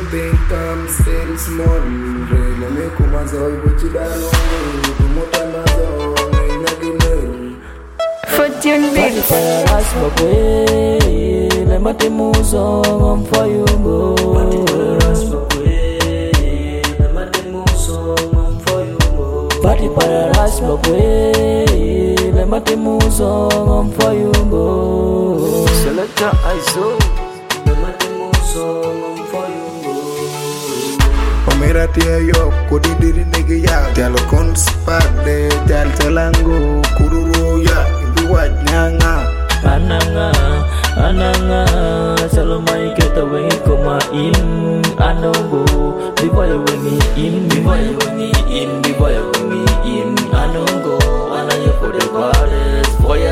think I'm still small? Let me come as all but you don't know. Fortune baby. Paradise Bagwe, let me take more song for you go. Paradise Bagwe, let me take more song for you go. Paradise Bagwe, let me take more song for you go. Selector ISO, let me take more song for you go. Omera tia yo, kodi diri negi ya. Jalo konspade, jal telango, kururu ya. Wanyanga Ananga Salomai keta wengi koma in Anogo Before you wengi in Before you wengi in Before you wengi in Anogo Anaya for the goddess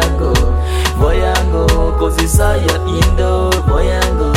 Voyango Cause it's a indo Voyango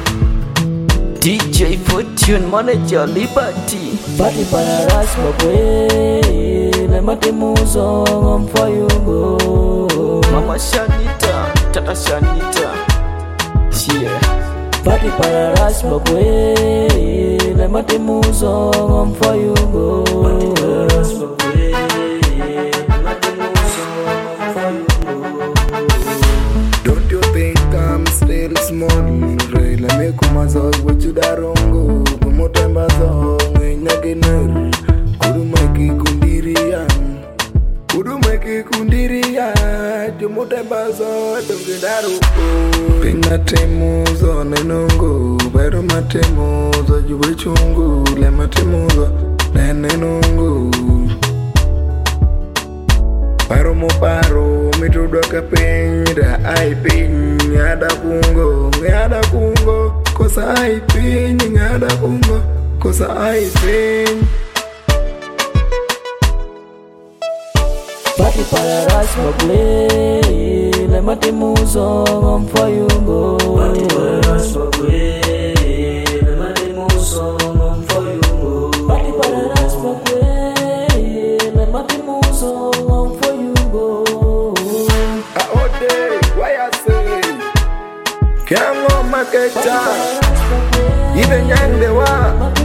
DJ Fortune Manager Liberty Party Paradise Bagwe Let me take more song for you go Mama Shanita, Tata Shanita, yeah. Party Paradise Bagwe, let me take more song for you go. Party Paradise Bagwe, let me take more song for you go. Don't you think I'm still small? Let me come as all what you darongo. Como tembazo, nyaginer. Kurumaki kundirian. Kurumaki kundirian. Jumotembazo, tungidaru. Pinga temuzo nenongo. Pero matemuzo jubichungu. Le matemuzo nenongo. Paro mo paro, mitudo kapenya. Ai pinya da kungo. Ngada kungo. Kosa ai pinya. Ngada kungo. Kosa ai pinya. Party Paradise Bagwe, let me take more song for you go. Party Paradise Bagwe, let me take more song for you go. Party Paradise Bagwe, let me take more song for you go. All day, why I say? Can't go market time. Even young they were.